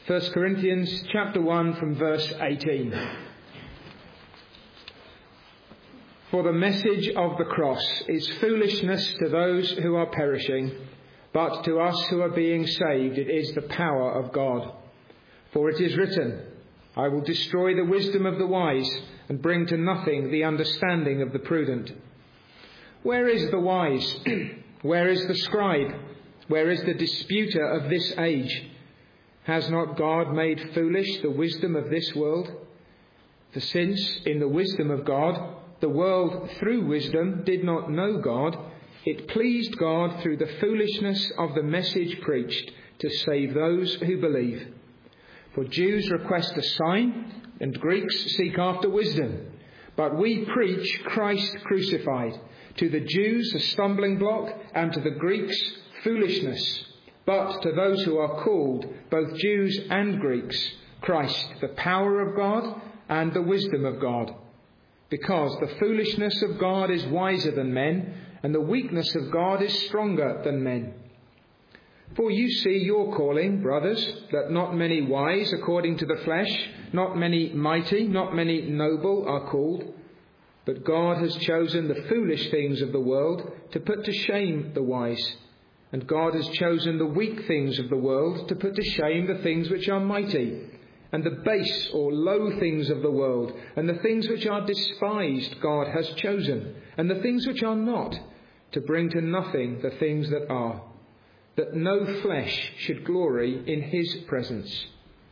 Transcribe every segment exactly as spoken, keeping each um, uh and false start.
First Corinthians chapter one from verse eighteen. For the message of the cross is foolishness to those who are perishing, but to us who are being saved it is the power of God. For it is written, I will destroy the wisdom of the wise and bring to nothing the understanding of the prudent. Where is the wise? Where is the scribe? Where is the disputer of this age? Has not God made foolish the wisdom of this world? For since in the wisdom of God, the world through wisdom did not know God, it pleased God through the foolishness of the message preached to save those who believe. For Jews request a sign, and Greeks seek after wisdom. But we preach Christ crucified, to the Jews a stumbling block, and to the Greeks foolishness. But to those who are called, both Jews and Greeks, Christ, the power of God and the wisdom of God. Because the foolishness of God is wiser than men, and the weakness of God is stronger than men. For you see your calling, brothers, that not many wise according to the flesh, not many mighty, not many noble are called. But God has chosen the foolish things of the world to put to shame the wise. And God has chosen the weak things of the world to put to shame the things which are mighty, and the base or low things of the world, and the things which are despised God has chosen, and the things which are not, to bring to nothing the things that are, that no flesh should glory in his presence.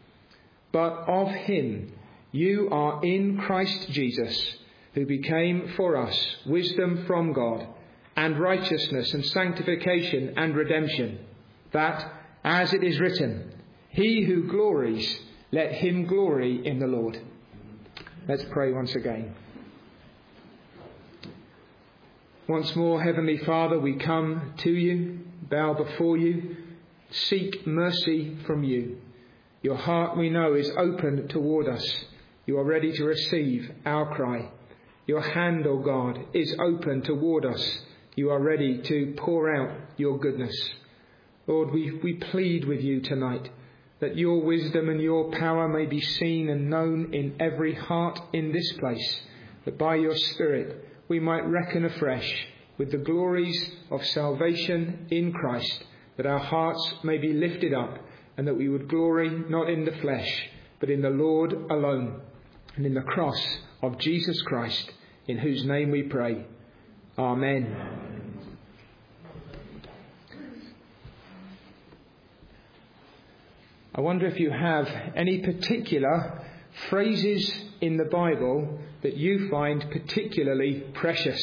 But of him you are in Christ Jesus, who became for us wisdom from God, and righteousness and sanctification and redemption, that, as it is written, he who glories, let him glory in the Lord. Let's pray once again. Once more, Heavenly Father, we come to you, bow before you, seek mercy from you. Your heart, we know, is open toward us. You are ready to receive our cry. Your hand, O God, is open toward us. You are ready to pour out your goodness. Lord, we, we plead with you tonight that your wisdom and your power may be seen and known in every heart in this place, that by your Spirit we might reckon afresh with the glories of salvation in Christ, that our hearts may be lifted up, and that we would glory not in the flesh, but in the Lord alone, and in the cross of Jesus Christ, in whose name we pray. Amen. I wonder if you have any particular phrases in the Bible that you find particularly precious.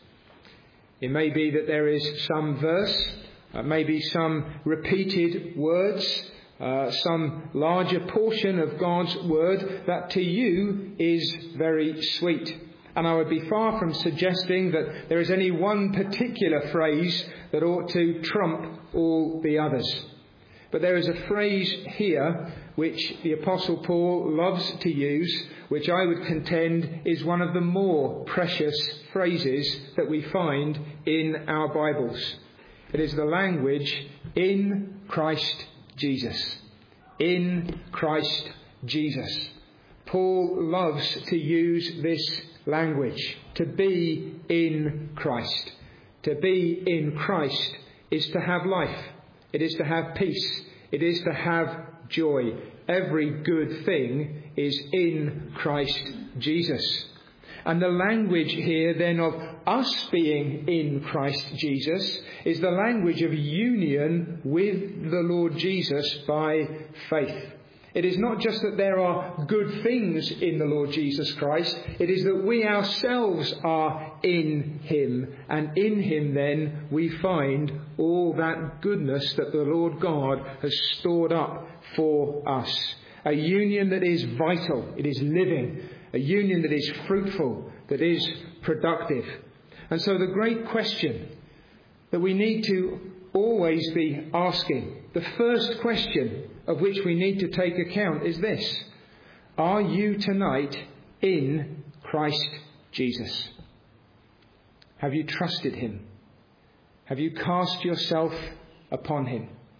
It may be that there is some verse, uh, maybe some repeated words, uh, some larger portion of God's word that to you is very sweet. And I would be far from suggesting that there is any one particular phrase that ought to trump all the others. But there is a phrase here which the Apostle Paul loves to use, which I would contend is one of the more precious phrases that we find in our Bibles. It is the language, in Christ Jesus. In Christ Jesus. Paul loves to use this language, to be in Christ. To be in Christ is to have life. It is to have peace. It is to have joy. Every good thing is in Christ Jesus. And the language here then of us being in Christ Jesus is the language of union with the Lord Jesus by faith. It is not just that there are good things in the Lord Jesus Christ. It is that we ourselves are in him. And in him then we find all that goodness that the Lord God has stored up for us. A union that is vital. It is living. A union that is fruitful. That is productive. And so the great question that we need to always be asking, the first question of which we need to take account is this: are you tonight in Christ Jesus? Have you trusted him? Have you cast yourself upon him?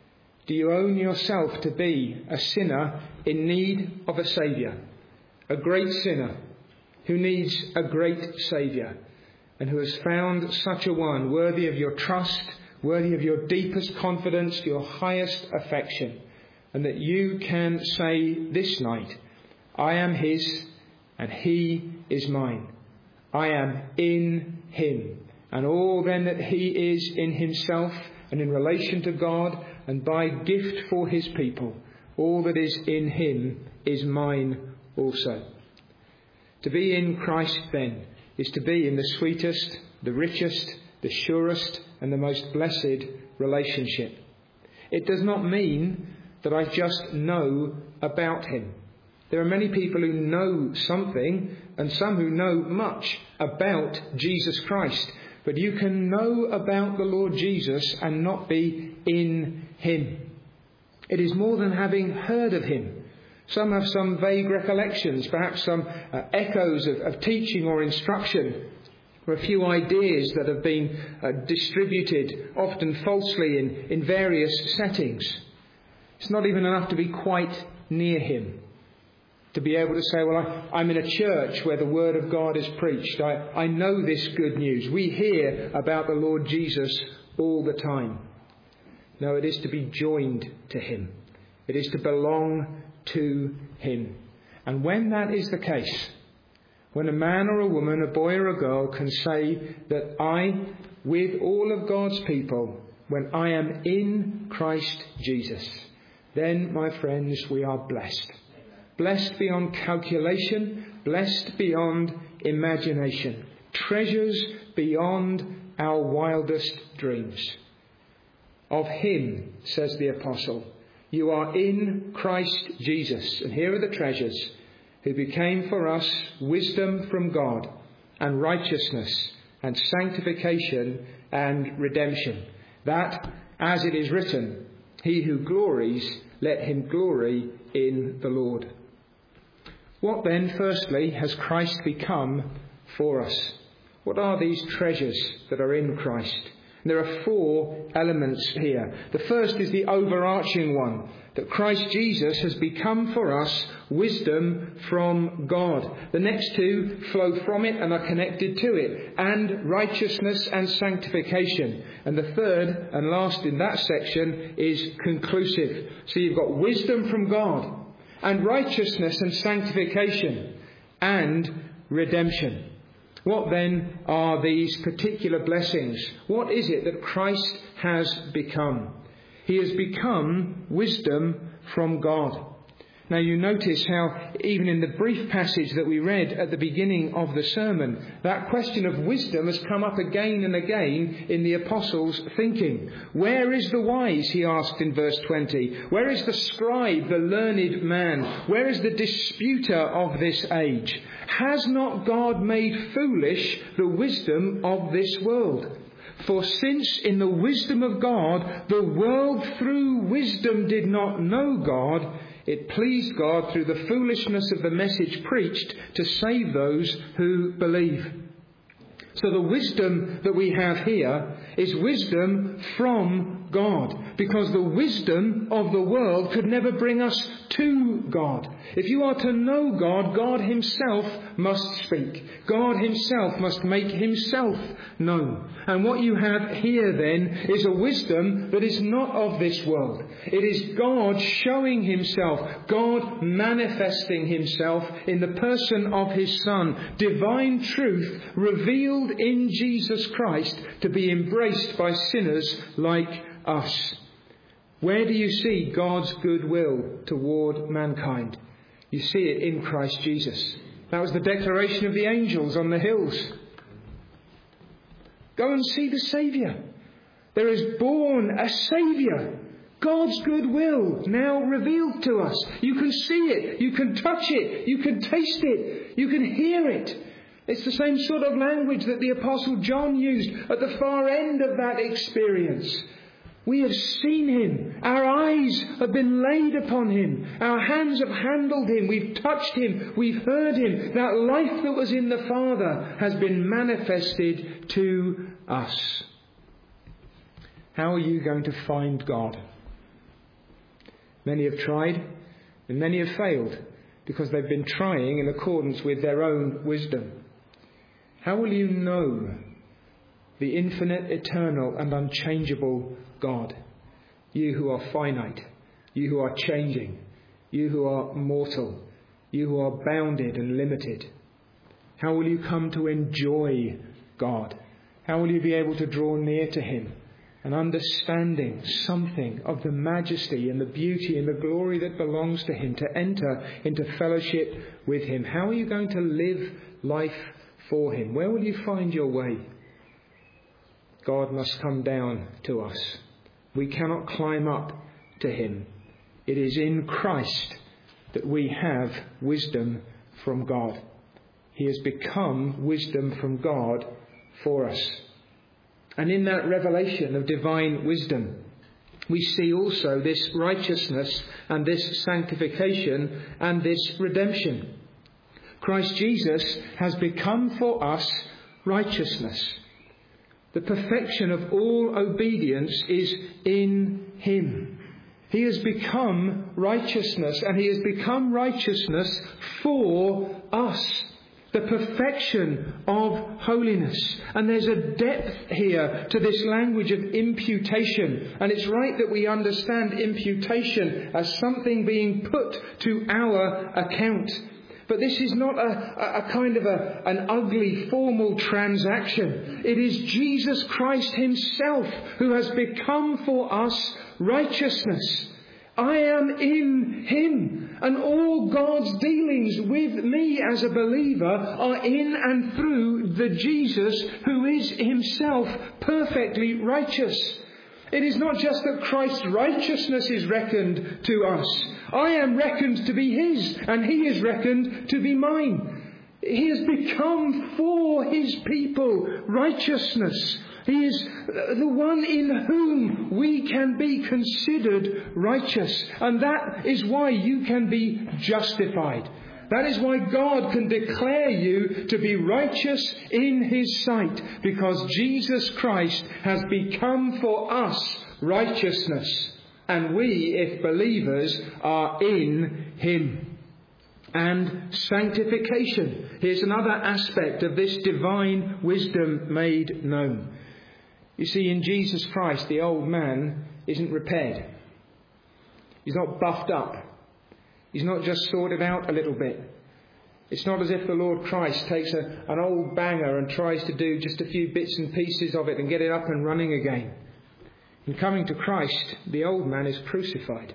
Do you own yourself to be a sinner in need of a Saviour? A great sinner who needs a great Saviour, and who has found such a one worthy of your trust, worthy of your deepest confidence, your highest affection, and that you can say this night, I am his and he is mine. I am in him, and all then that he is in himself and in relation to God and by gift for his people, all that is in him is mine also. To be in Christ then is to be in the sweetest, the richest, the surest and the most blessed relationship. It does not mean that I just know about him. There are many people who know something and some who know much about Jesus Christ. But you can know about the Lord Jesus and not be in him. It is more than having heard of him. Some have some vague recollections, perhaps some uh, echoes of, of teaching or instruction, or a few ideas that have been uh, distributed, often falsely, in, in various settings. It's not even enough to be quite near him, to be able to say, well, I, I'm in a church where the Word of God is preached. I, I know this good news. We hear about the Lord Jesus all the time. No, it is to be joined to him. It is to belong to him. And when that is the case, when a man or a woman, a boy or a girl can say that I, with all of God's people, when I am in Christ Jesus, then, my friends, we are blessed. Blessed beyond calculation, blessed beyond imagination, treasures beyond our wildest dreams. Of him, says the apostle, you are in Christ Jesus. And here are the treasures, who became for us wisdom from God and righteousness and sanctification and redemption. That, as it is written, he who glories, let him glory in the Lord. What then, firstly, has Christ become for us? What are these treasures that are in Christ? There are four elements here. The first is the overarching one, that Christ Jesus has become for us wisdom from God. The next two flow from it and are connected to it, and righteousness and sanctification. And the third and last in that section is conclusive. So you've got wisdom from God, and righteousness and sanctification, and redemption. What then are these particular blessings? What is it that Christ has become? He has become wisdom from God. Now you notice how even in the brief passage that we read at the beginning of the sermon, that question of wisdom has come up again and again in the apostles' thinking. Where is the wise, he asked in verse twenty. Where is the scribe, the learned man? Where is the disputer of this age? Has not God made foolish the wisdom of this world? For since in the wisdom of God, the world through wisdom did not know God, it pleased God through the foolishness of the message preached to save those who believe. So the wisdom that we have here is wisdom from God, because the wisdom of the world could never bring us to God. If you are to know God, God himself must speak. God himself must make himself known. And what you have here then is a wisdom that is not of this world. It is God showing himself, God manifesting himself in the person of his Son. Divine truth revealed in Jesus Christ to be embraced by sinners like us. Where do you see God's goodwill toward mankind? You see it in Christ Jesus. That was the declaration of the angels on the hills. Go and see the Saviour. There is born a Saviour. God's goodwill now revealed to us. You can see it. You can touch it. You can taste it. You can hear it. It's the same sort of language that the Apostle John used at the far end of that experience. We have seen him. Our eyes have been laid upon him. Our hands have handled him. We've touched him. We've heard him. That life that was in the Father has been manifested to us. How are you going to find God? Many have tried, and many have failed, because they've been trying in accordance with their own wisdom. How will you know the infinite, eternal, and unchangeable God? You who are finite, you who are changing, you who are mortal, you who are bounded and limited. How will you come to enjoy God? How will you be able to draw near to him and understanding something of the majesty and the beauty and the glory that belongs to him, to enter into fellowship with him? How are you going to live life for him? Where will you find your way? God must come down to us. We cannot climb up to him. It is in Christ that we have wisdom from God. He has become wisdom from God for us. And in that revelation of divine wisdom, we see also this righteousness and this sanctification and this redemption. Christ Jesus has become for us righteousness. The perfection of all obedience is in him. He has become righteousness, and he has become righteousness for us. The perfection of holiness. And there's a depth here to this language of imputation. And it's right that we understand imputation as something being put to our account. But this is not a, a kind of a, an ugly formal transaction. It is Jesus Christ himself who has become for us righteousness. I am in him, and all God's dealings with me as a believer are in and through the Jesus who is himself perfectly righteous. It is not just that Christ's righteousness is reckoned to us. I am reckoned to be his, and he is reckoned to be mine. He has become for his people righteousness. He is the one in whom we can be considered righteous. And that is why you can be justified. That is why God can declare you to be righteous in his sight. Because Jesus Christ has become for us righteousness. And we, if believers, are in him. And sanctification. Here's another aspect of this divine wisdom made known. You see, in Jesus Christ, the old man isn't repaired. He's not buffed up. He's not just sorted out a little bit. It's not as if the Lord Christ takes a, an old banger and tries to do just a few bits and pieces of it and get it up and running again. In coming to Christ, the old man is crucified,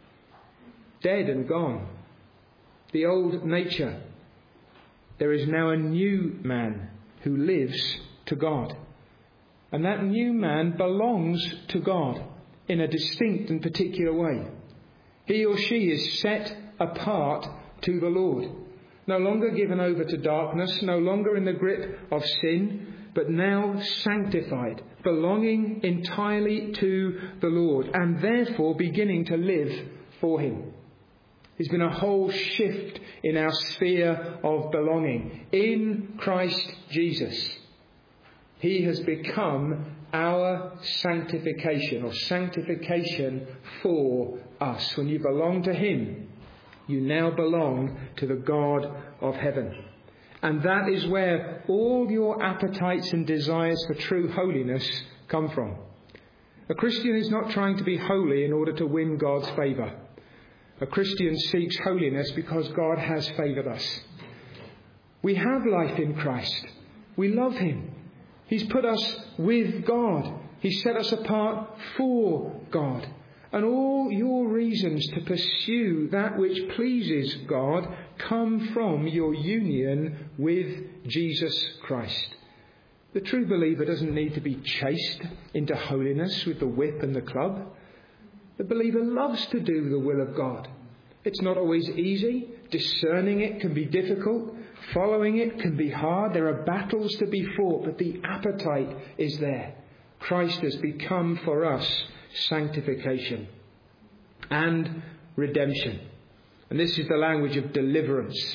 dead and gone. The old nature. There is now a new man who lives to God. And that new man belongs to God in a distinct and particular way. He or she is set apart to the Lord. No longer given over to darkness, no longer in the grip of sin, but now sanctified, belonging entirely to the Lord, and therefore beginning to live for him. There's been a whole shift in our sphere of belonging. In Christ Jesus, he has become our sanctification, or sanctification for us. When you belong to him, you now belong to the God of heaven. And that is where all your appetites and desires for true holiness come from. A Christian is not trying to be holy in order to win God's favour. A Christian seeks holiness because God has favoured us. We have life in Christ. We love him. He's put us with God. He set us apart for God. And all your reasons to pursue that which pleases God come from your union with Jesus Christ. The true believer doesn't need to be chased into holiness with the whip and the club. The believer loves to do the will of God. It's not always easy. Discerning it can be difficult. Following it can be hard. There are battles to be fought, but the appetite is there. Christ has become for us sanctification and redemption. And this is the language of deliverance.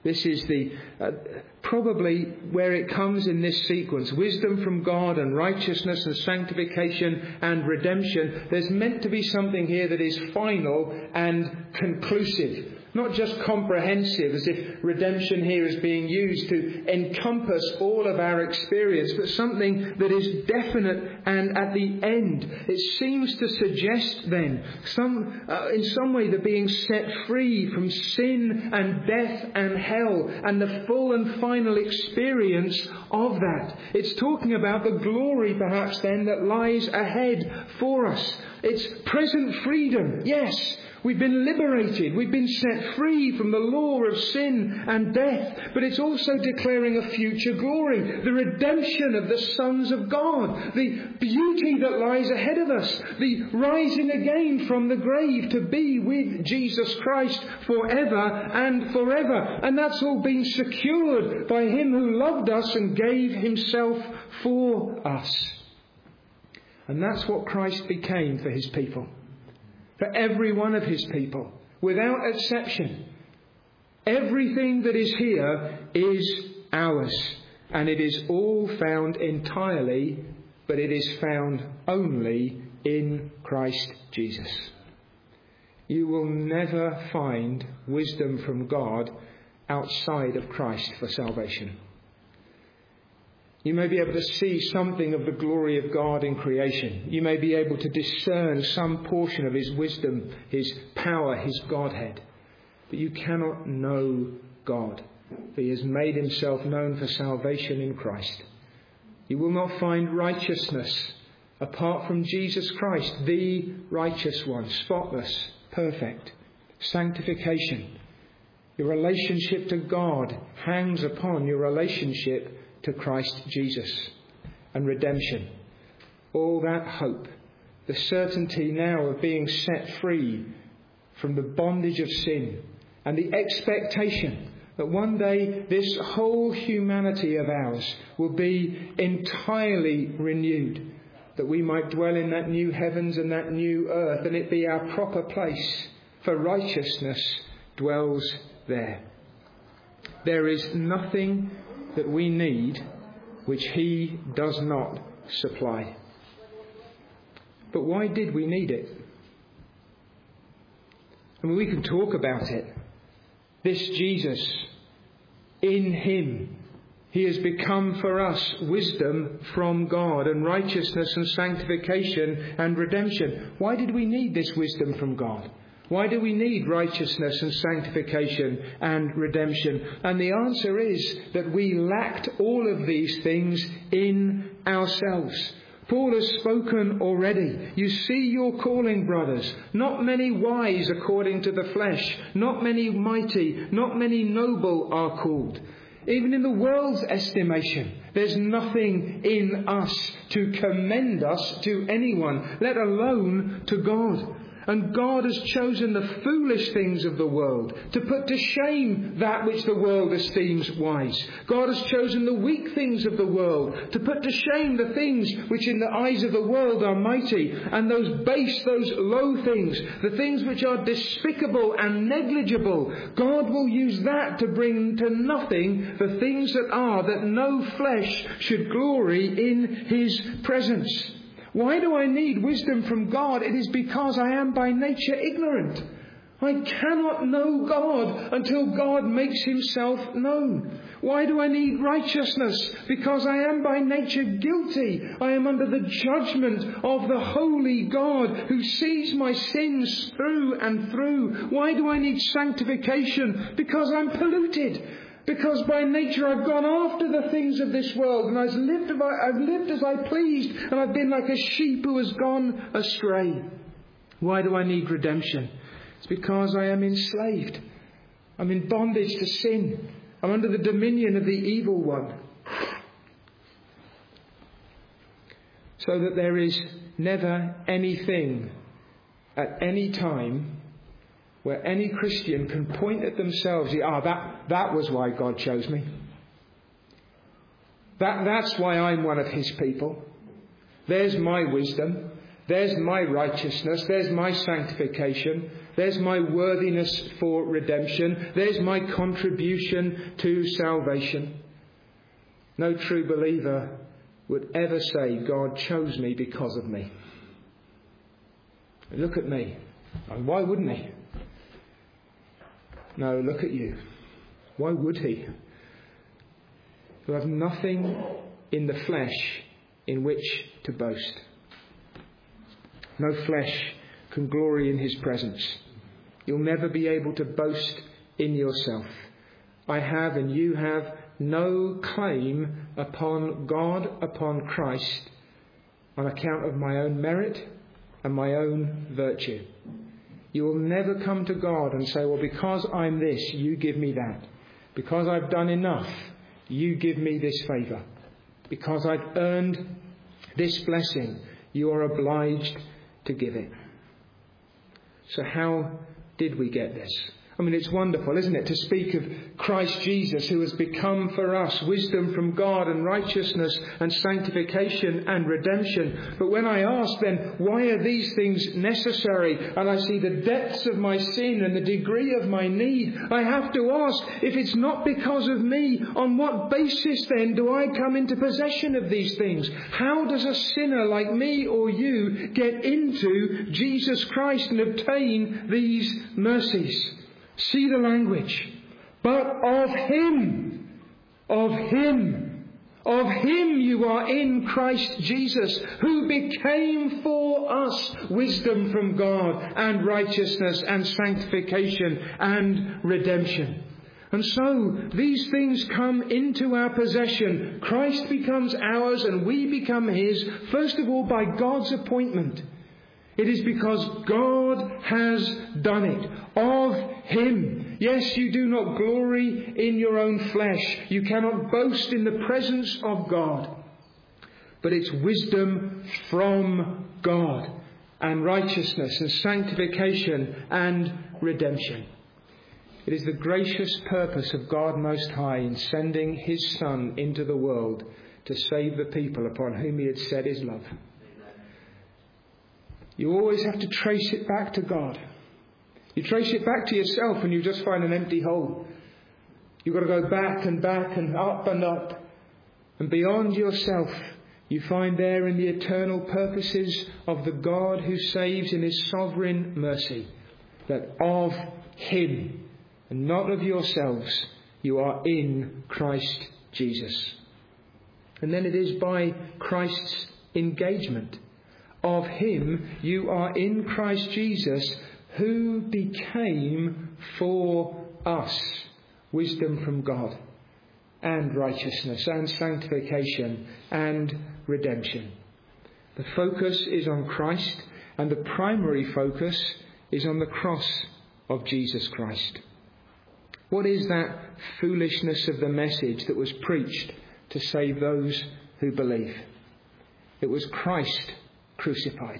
This is the uh, probably where it comes in this sequence. Wisdom from God and righteousness and sanctification and redemption. There's meant to be something here that is final and conclusive. Not just comprehensive, as if redemption here is being used to encompass all of our experience, but something that is definite and at the end. It seems to suggest then, some, uh, in some way, the being set free from sin and death and hell and the full and final experience of that. It's talking about the glory, perhaps then, that lies ahead for us. It's present freedom, yes. We've been liberated. We've been set free from the law of sin and death. But it's also declaring a future glory. The redemption of the sons of God. The beauty that lies ahead of us. The rising again from the grave to be with Jesus Christ forever and forever. And that's all been secured by Him who loved us and gave Himself for us. And that's what Christ became for His people. For every one of His people, without exception. Everything that is here is ours. And it is all found entirely, but it is found only in Christ Jesus. You will never find wisdom from God outside of Christ for salvation. You may be able to see something of the glory of God in creation. You may be able to discern some portion of His wisdom, His power, His Godhead. But you cannot know God. For He has made Himself known for salvation in Christ. You will not find righteousness apart from Jesus Christ, the righteous one, spotless, perfect. Sanctification. Your relationship to God hangs upon your relationship to Christ Jesus, and redemption. All that hope, the certainty now of being set free from the bondage of sin, and the expectation that one day this whole humanity of ours will be entirely renewed, that we might dwell in that new heavens and that new earth, and it be our proper place, for righteousness dwells there. There is nothing that we need which He does not supply. But why did we need it? I mean, we can talk about it. This Jesus, in Him, He has become for us wisdom from God and righteousness and sanctification and redemption. Why did we need this wisdom from God? Why do we need righteousness and sanctification and redemption? And the answer is that we lacked all of these things in ourselves. Paul has spoken already. You see your calling, brothers. Not many wise according to the flesh. Not many mighty. Not many noble are called. Even in the world's estimation, there's nothing in us to commend us to anyone, let alone to God. And God has chosen the foolish things of the world to put to shame that which the world esteems wise. God has chosen the weak things of the world to put to shame the things which in the eyes of the world are mighty. And those base, those low things, the things which are despicable and negligible, God will use that to bring to nothing the things that are, that no flesh should glory in His presence. Why do I need wisdom from God? It is because I am by nature ignorant. I cannot know God until God makes Himself known. Why do I need righteousness? Because I am by nature guilty. I am under the judgment of the holy God who sees my sins through and through. Why do I need sanctification? Because I'm polluted. Because by nature I've gone after the things of this world, and I've lived, I've lived as I pleased, and I've been like a sheep who has gone astray. Why do I need redemption? It's because I am enslaved. I'm in bondage to sin. I'm under the dominion of the evil one. So that there is never anything at any time where any Christian can point at themselves, ah, that, that was why God chose me. That, that's why I'm one of His people. There's my wisdom. There's my righteousness. There's my sanctification. There's my worthiness for redemption. There's my contribution to salvation. No true believer would ever say, God chose me because of me. Look at me. And why wouldn't he? No, look at you. Why would he? You have nothing in the flesh in which to boast. No flesh can glory in his presence. You'll never be able to boast in yourself. I have and you have no claim upon God, upon Christ, on account of my own merit and my own virtue. You will never come to God and say, well, because I'm this, you give me that. Because I've done enough, you give me this favour. Because I've earned this blessing, you are obliged to give it. So how did we get this? I mean, it's wonderful, isn't it, to speak of Christ Jesus, who has become for us wisdom from God and righteousness and sanctification and redemption. But when I ask then, why are these things necessary? And I see the depths of my sin and the degree of my need, I have to ask, if it's not because of me, on what basis then do I come into possession of these things? How does a sinner like me or you get into Jesus Christ and obtain these mercies? See the language. But of him, of him, of him you are in Christ Jesus, who became for us wisdom from God and righteousness and sanctification and redemption. And so these things come into our possession. Christ becomes ours and we become his, first of all by God's appointment. It is because God has done it. Of him. Yes, you do not glory in your own flesh. You cannot boast in the presence of God. But it's wisdom from God and righteousness and sanctification and redemption. It is the gracious purpose of God Most High in sending his Son into the world to save the people upon whom he had set his love. You always have to trace it back to God. You trace it back to yourself and you just find an empty hole. You've got to go back and back and up and up. And beyond yourself, you find there in the eternal purposes of the God who saves in his sovereign mercy, that of him and not of yourselves you are in Christ Jesus. And then it is by Christ's engagement. Of him you are in Christ Jesus, who became for us wisdom from God and righteousness and sanctification and redemption. The focus is on Christ, and the primary focus is on the cross of Jesus Christ. What is that foolishness of the message that was preached to save those who believe? It was Christ crucified.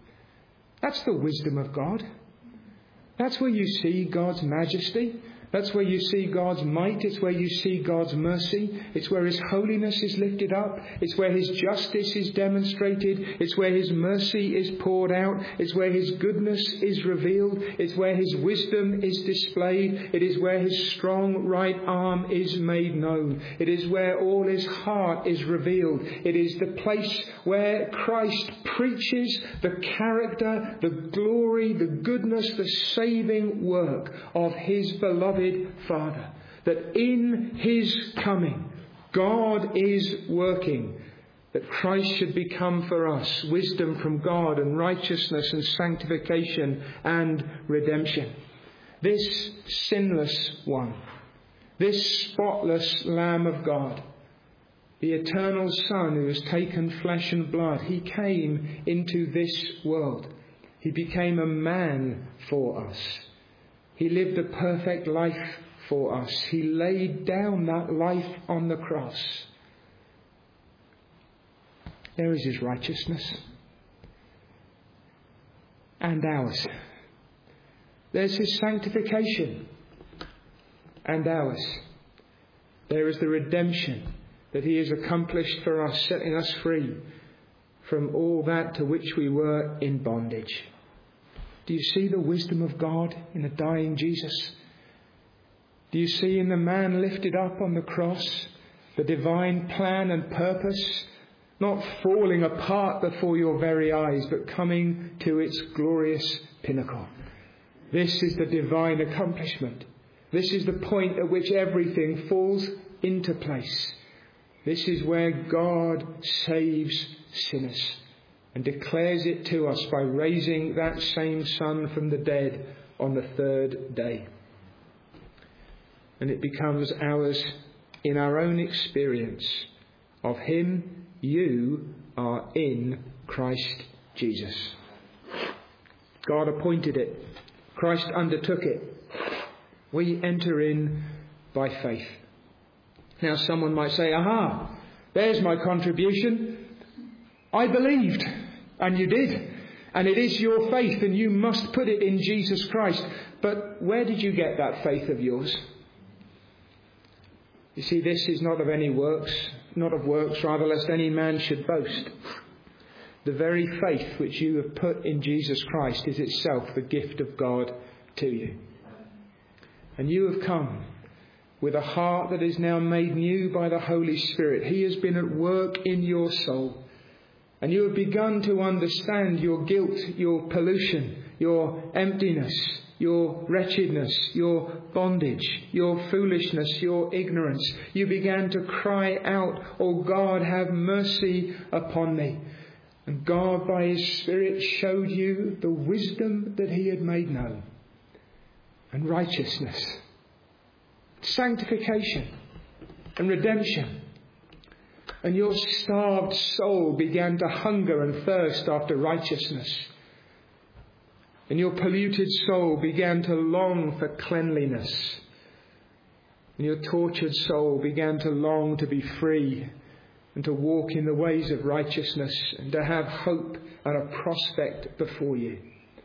That's the wisdom of God. That's where you see God's majesty. That's where you see God's might. It's where you see God's mercy. It's where his holiness is lifted up. It's where his justice is demonstrated. It's where his mercy is poured out. It's where his goodness is revealed. It's where his wisdom is displayed. It is where his strong right arm is made known. It is where all his heart is revealed. It is the place where Christ preaches the character, the glory, the goodness, the saving work of his beloved Father, that in his coming God is working, that Christ should become for us wisdom from God and righteousness and sanctification and redemption. This sinless one, this spotless Lamb of God, the eternal Son who has taken flesh and blood, he came into this world. He became a man for us. He lived a perfect life for us. He laid down that life on the cross. There is his righteousness. And ours. There's his sanctification. And ours. There is the redemption that he has accomplished for us, setting us free from all that to which we were in bondage. Do you see the wisdom of God in the dying Jesus? Do you see in the man lifted up on the cross the divine plan and purpose, not falling apart before your very eyes, but coming to its glorious pinnacle? This is the divine accomplishment. This is the point at which everything falls into place. This is where God saves sinners and declares it to us by raising that same Son from the dead on the third day. And it becomes ours in our own experience of Him. You are in Christ Jesus. God appointed it. Christ undertook it. We enter in by faith. Now someone might say, aha, there's my contribution. I believed, and you did. And it is your faith, and you must put it in Jesus Christ. But where did you get that faith of yours? You see, this is not of any works, not of works, rather, lest any man should boast. The very faith which you have put in Jesus Christ is itself the gift of God to you. And you have come with a heart that is now made new by the Holy Spirit. He has been at work in your soul. And you have begun to understand your guilt, your pollution, your emptiness, your wretchedness, your bondage, your foolishness, your ignorance. You began to cry out, "Oh God, have mercy upon me." And God, by His Spirit, showed you the wisdom that He had made known, and righteousness, sanctification, and redemption. And your starved soul began to hunger and thirst after righteousness. And your polluted soul began to long for cleanliness. And your tortured soul began to long to be free and to walk in the ways of righteousness and to have hope and a prospect before you.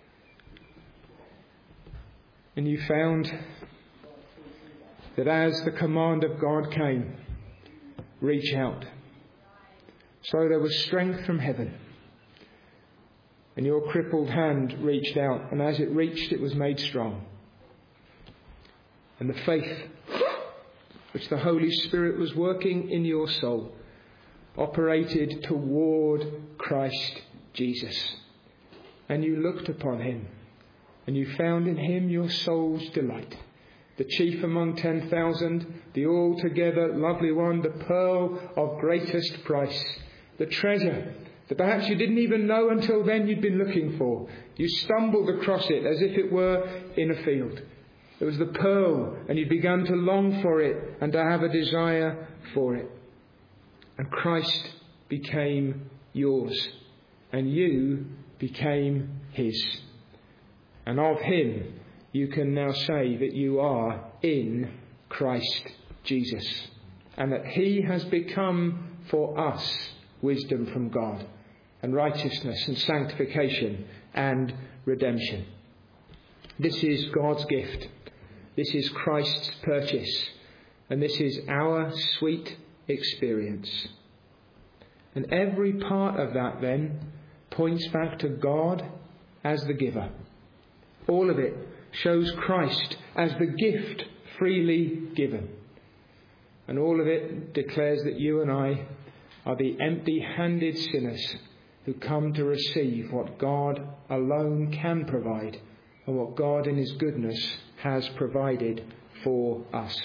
And you found that as the command of God came, reach out. So there was strength from heaven. And your crippled hand reached out, and as it reached, it was made strong. And the faith which the Holy Spirit was working in your soul operated toward Christ Jesus. And you looked upon Him, and you found in Him your soul's delight. The chief among ten thousand, the altogether lovely one, the pearl of greatest price, the treasure that perhaps you didn't even know until then you'd been looking for. You stumbled across it as if it were in a field. It was the pearl, and you began to long for it and to have a desire for it. And Christ became yours, and you became His. And of Him you can now say that you are in Christ Jesus, and that He has become for us wisdom from God, and righteousness and sanctification and redemption. This is God's gift. This is Christ's purchase. And this is our sweet experience. And every part of that then points back to God as the giver. All of it shows Christ as the gift freely given. And all of it declares that you and I are the empty-handed sinners who come to receive what God alone can provide, and what God in His goodness has provided for us.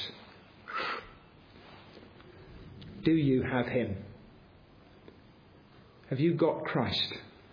Do you have Him? Have you got Christ?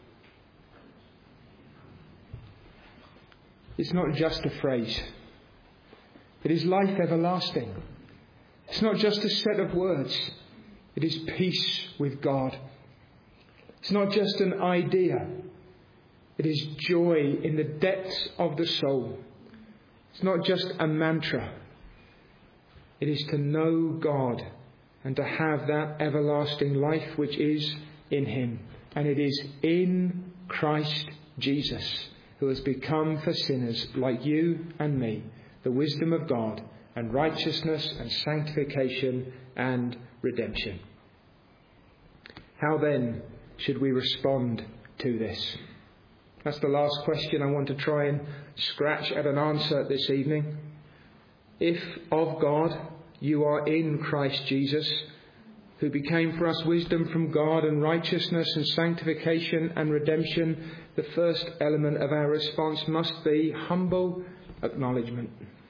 It's not just a phrase. It is life everlasting. It's not just a set of words. It is peace with God. It's not just an idea. It is joy in the depths of the soul. It's not just a mantra. It is to know God and to have that everlasting life which is in Him. And it is in Christ Jesus, who has become for sinners like you and me the wisdom of God and righteousness and sanctification and redemption. How then should we respond to this? That's the last question I want to try and scratch at an answer this evening. If of God you are in Christ Jesus, who became for us wisdom from God and righteousness and sanctification and redemption, the first element of our response must be humble acknowledgement.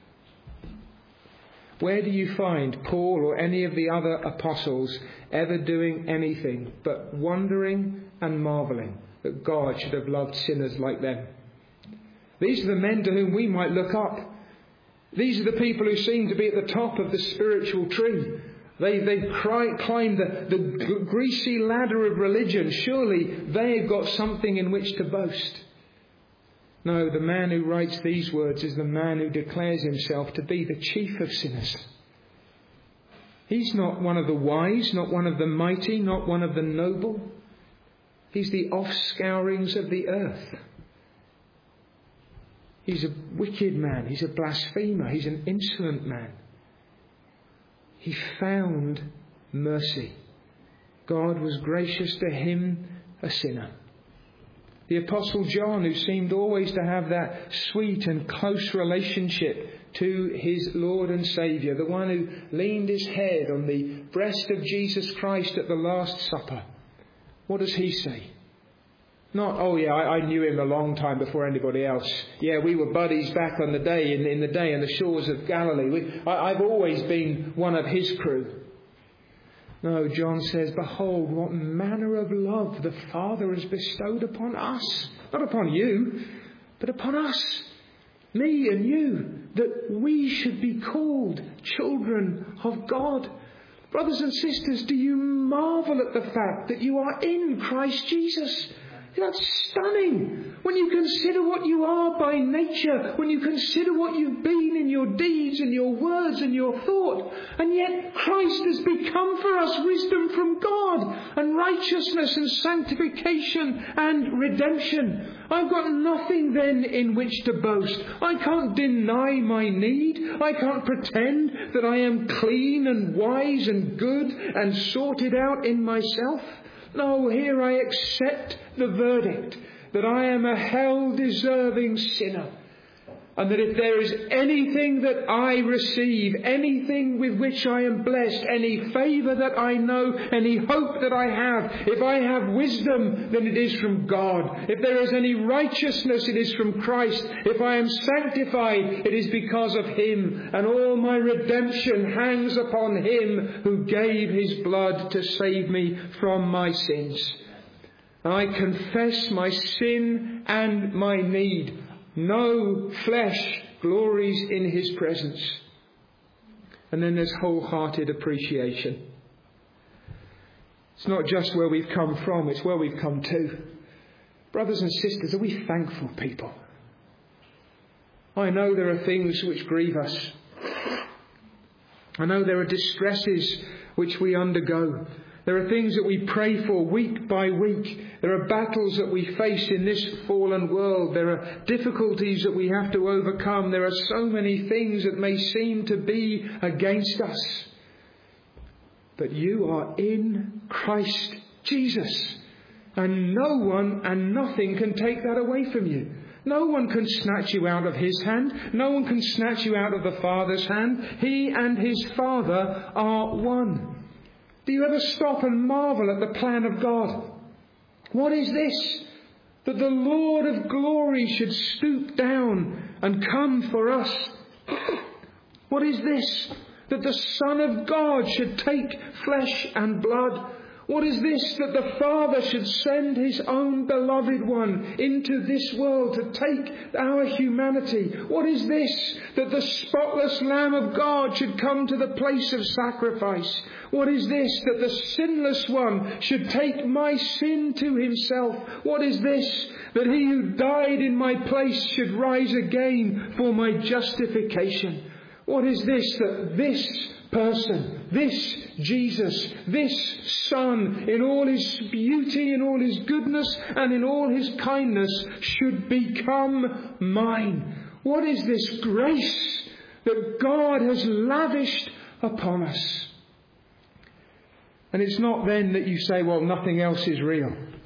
Where do you find Paul or any of the other apostles ever doing anything but wondering and marvelling that God should have loved sinners like them? These are the men to whom we might look up. These are the people who seem to be at the top of the spiritual tree. They, they've cri- climbed the, the g- greasy ladder of religion. Surely they have got something in which to boast. No, the man who writes these words is the man who declares himself to be the chief of sinners. He's not one of the wise, not one of the mighty, not one of the noble. He's the offscourings of the earth. He's a wicked man. He's a blasphemer. He's an insolent man. He found mercy. God was gracious to him, a sinner. The Apostle John, who seemed always to have that sweet and close relationship to his Lord and Saviour, the one who leaned his head on the breast of Jesus Christ at the Last Supper. What does he say? Not, oh yeah, I, I knew him a long time before anybody else. Yeah, we were buddies back on the day, in, in the day on the shores of Galilee. We, I, I've always been one of his crew. No, John says, behold, what manner of love the Father has bestowed upon us. Not upon you, but upon us. Me and you. That we should be called children of God. Brothers and sisters, do you marvel at the fact that you are in Christ Jesus? That's stunning. When you consider what you are by nature, when you consider what you've been in your deeds and your words and your thought, and yet Christ has become for us wisdom from God and righteousness and sanctification and redemption. I've got nothing then in which to boast. I can't deny my need. I can't pretend that I am clean and wise and good and sorted out in myself. No, here I accept the verdict that I am a hell-deserving sinner, and that if there is anything that I receive, anything with which I am blessed, any favour that I know, any hope that I have, if I have wisdom, then it is from God. If there is any righteousness, it is from Christ. If I am sanctified, it is because of Him, and all my redemption hangs upon Him who gave His blood to save me from my sins. I confess my sin and my need. No flesh glories in His presence. And then there's wholehearted appreciation. It's not just where we've come from, it's where we've come to. Brothers and sisters, are we thankful people? I know there are things which grieve us. I know there are distresses which we undergo. There are things that we pray for week by week. There are battles that we face in this fallen world. There are difficulties that we have to overcome. There are so many things that may seem to be against us. But you are in Christ Jesus. And no one and nothing can take that away from you. No one can snatch you out of His hand. No one can snatch you out of the Father's hand. He and His Father are one. Do you ever stop and marvel at the plan of God? What is this? That the Lord of glory should stoop down and come for us. What is this? That the Son of God should take flesh and blood. What is this? That the Father should send His own beloved one into this world to take our humanity. What is this? That the spotless Lamb of God should come to the place of sacrifice. What is this? That the sinless one should take my sin to Himself. What is this? That He who died in my place should rise again for my justification. What is this? That this person, this Jesus, this Son, in all His beauty, in all His goodness, and in all His kindness, should become mine. What is this grace that God has lavished upon us? And it's not then that you say, well, nothing else is real.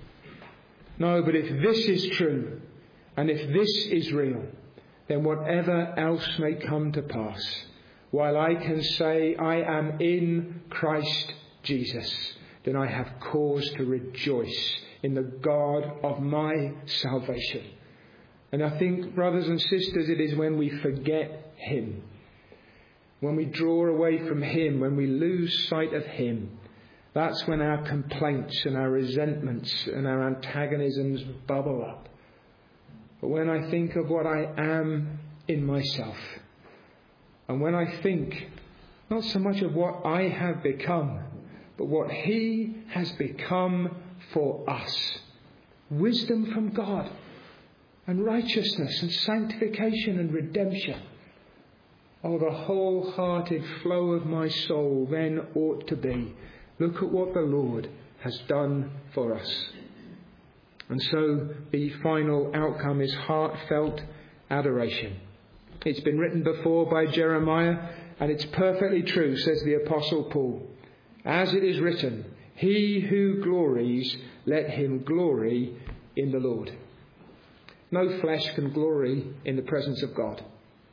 No, but if this is true, and if this is real, then whatever else may come to pass, while I can say I am in Christ Jesus, then I have cause to rejoice in the God of my salvation. And I think, brothers and sisters, it is when we forget Him, when we draw away from Him, when we lose sight of Him, that's when our complaints and our resentments and our antagonisms bubble up. But when I think of what I am in myself, and when I think not so much of what I have become, but what He has become for us, wisdom from God, and righteousness and sanctification and redemption, oh, the wholehearted flow of my soul then ought to be, look at what the Lord has done for us. And so the final outcome is heartfelt adoration. It's been written before by Jeremiah, and it's perfectly true, says the Apostle Paul. As it is written, he who glories, let him glory in the Lord. No flesh can glory in the presence of God.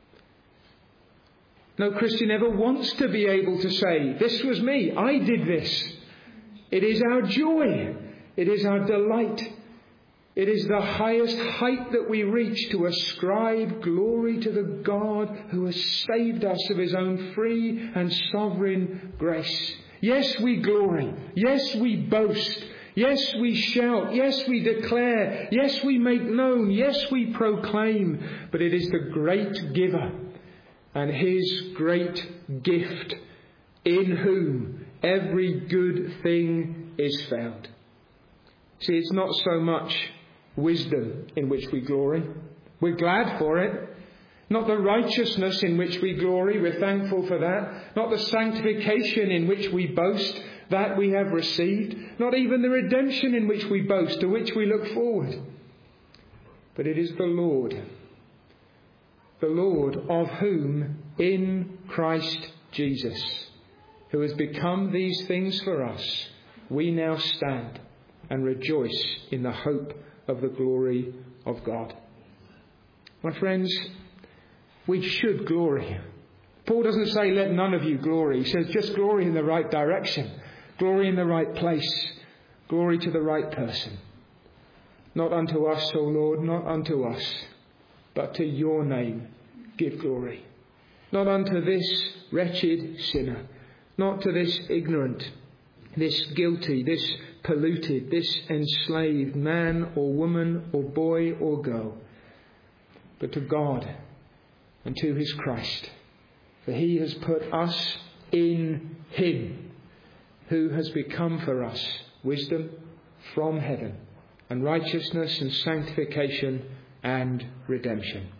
No Christian ever wants to be able to say, this was me, I did this. It is our joy. It is our delight. It is the highest height that we reach to ascribe glory to the God who has saved us of His own free and sovereign grace. Yes, we glory. Yes, we boast. Yes, we shout. Yes, we declare. Yes, we make known. Yes, we proclaim. But it is the great giver and His great gift, in whom every good thing is found. See, it's not so much wisdom in which we glory. We're glad for it. Not the righteousness in which we glory. We're thankful for that. Not the sanctification in which we boast. That we have received. Not even the redemption in which we boast, to which we look forward. But it is the Lord. The Lord, of whom in Christ Jesus, who has become these things for us, we now stand and rejoice in the hope of the glory of God. My friends, we should glory. Paul doesn't say, let none of you glory. He says, just glory in the right direction. Glory in the right place. Glory to the right person. Not unto us, O Lord, not unto us, but to your name give glory. Not unto this wretched sinner, not to this ignorant, this guilty, this polluted, this enslaved man or woman or boy or girl, but to God and to His Christ. For He has put us in Him, who has become for us wisdom from heaven, and righteousness and sanctification and redemption.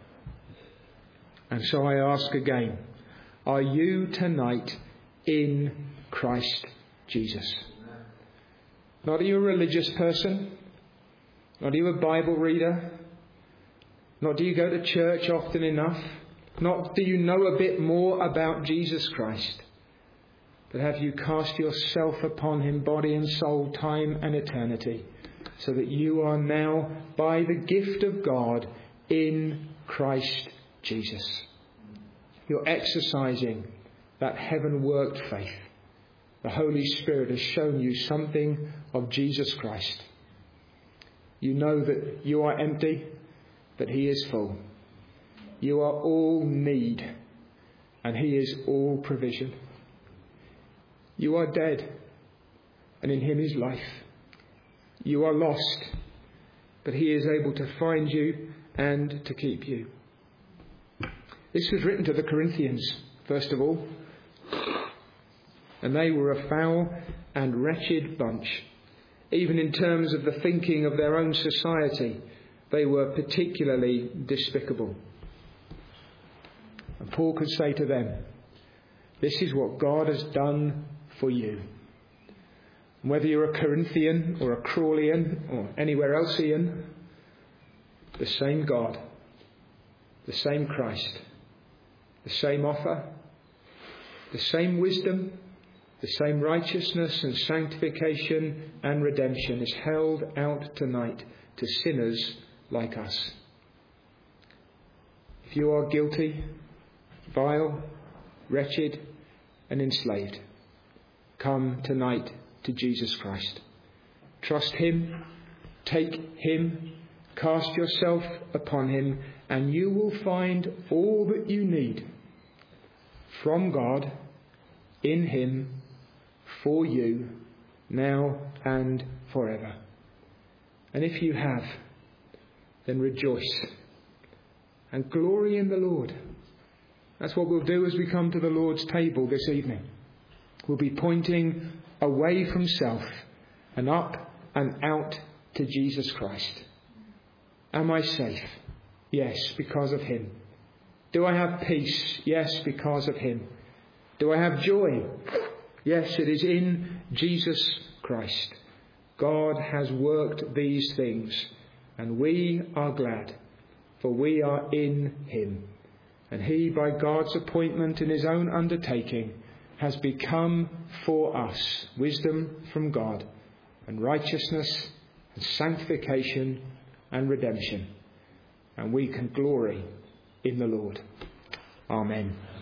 And so I ask again, are you tonight in Christ Jesus? Not are you a religious person? Not are you a Bible reader? Not do you go to church often enough? Not do you know a bit more about Jesus Christ? But have you cast yourself upon Him, body and soul, time and eternity, so that you are now, by the gift of God, in Christ Jesus? You're exercising that heaven-worked faith. The Holy Spirit has shown you something of Jesus Christ. You know that you are empty, but He is full. You are all need, and He is all provision. You are dead, and in Him is life. You are lost, but He is able to find you and to keep you. This was written to the Corinthians, first of all. And they were a foul and wretched bunch. Even in terms of the thinking of their own society, they were particularly despicable. And Paul could say to them, this is what God has done for you. And whether you're a Corinthian or a Crawleyan or anywhere else-ian, the same God, the same Christ, the same offer, the same wisdom, the same righteousness and sanctification and redemption is held out tonight to sinners like us. If you are guilty, vile, wretched, and enslaved, come tonight to Jesus Christ. Trust him, take him, cast yourself upon him, and you will find all that you need from God, in him, for you, now and forever. And if you have, then rejoice and glory in the Lord. That's what we'll do as we come to the Lord's table this evening. We'll be pointing away from self and up and out to Jesus Christ. Am I safe? Yes, because of him. Do I have peace? Yes, because of him. Do I have joy? Yes, it is in Jesus Christ. God has worked these things, and we are glad, for we are in him. And he, by God's appointment in his own undertaking, has become for us wisdom from God, and righteousness, and sanctification, and redemption. And we can glory in the Lord. Amen.